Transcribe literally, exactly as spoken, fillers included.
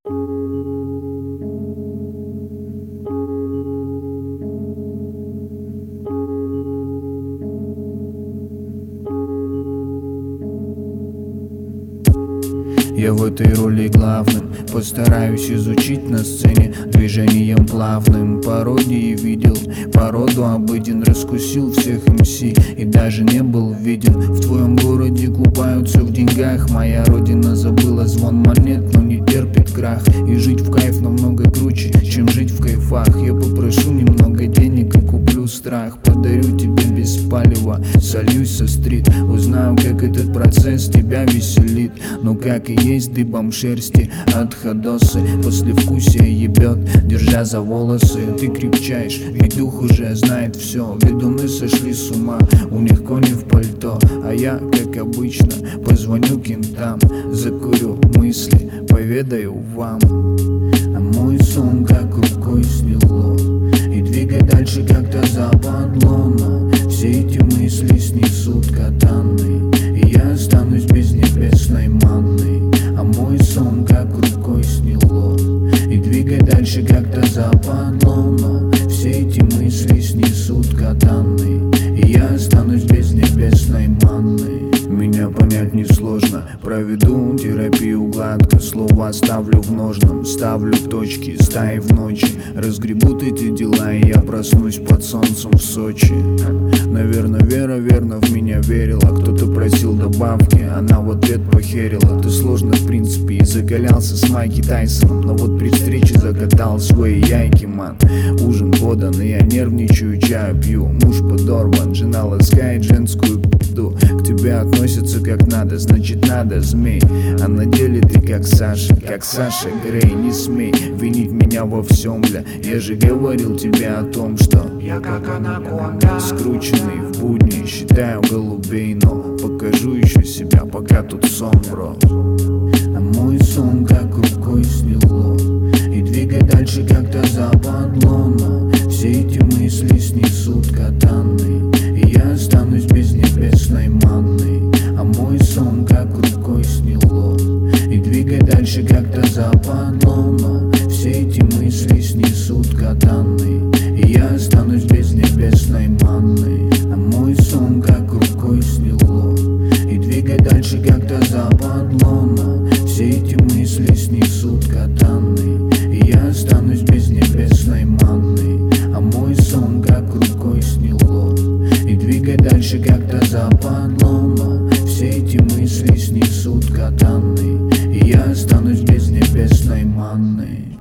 Я в этой роли главным постараюсь изучить на сцене движением плавным. Пародии видел, породу обыден, раскусил всех эм си и даже не был виден. В твоем городе купаются в деньгах, моя родина забыла звон монет, но не терпит крах. И жить в кайф намного круче, чем жить в кайфах. Я попрошу немного денег и куплю страх. Подарю тебе без палева, сольюсь со стрит. Узнаю, как этот процесс тебя веселит. Но как и есть дыбом шерсти от ходосы, послевкусие ебет, держа за волосы. Ты крепчаешь, ведь дух уже знает все. Ведуны сошли с ума, у них кони в пальто. А я, как обычно, позвоню кентам, закурю мысли, поведаю вам. А мой сон как рукой сняло, и двигай дальше как-то западло. Но все эти мысли снесут катаны, и я останусь без небесной манны. А мой сон как рукой сняло, и двигай дальше как-то западло. Но все эти мысли снесут катаны, и я останусь без небесной манны. Меня понять несложно, проведу терапию гладко. Слова ставлю в ножном, ставлю точки, стаи в ночи. Разгребут эти дела, и я проснусь под солнцем в Сочи. Наверное, Вера верно в меня верила. Кто-то просил добавки, она в ответ похерила. Ты сложно в принципе, и закалялся с Майки Тайсоном. Но вот при встрече закатал свои яйки, ман. Ужин подан, и я нервничаю, чаю пью. Муж подорван, жена ласкает женскую пизду. К тебе относятся как надо, значит надо, змей. А на деле ты как Саша, как Саша Грей. Не смей винить меня во всем, бля. Я же говорил тебе о том, что я как анаконда, скрученный в будни, считаю голубей. Но покажу еще себя, пока тут сон, бро. А мой сон как рукой сняло, и двигай дальше как-то западло. Но все эти мысли снесут катаны, и я останусь без небесной манны. А мой сон как рукой сняло, и двигай дальше как-то западло. Но все эти мысли снесут катаны, и я останусь без небесной манны. А мой сон как рукой сняло, и двигай дальше как-то западло. Но все эти мысли снесут катаны, и я останусь без небесной манны. А мой сон как рукой сняло, и двигай дальше как-то западло. Но все эти мысли снесут катаны, и я останусь без небесной манны.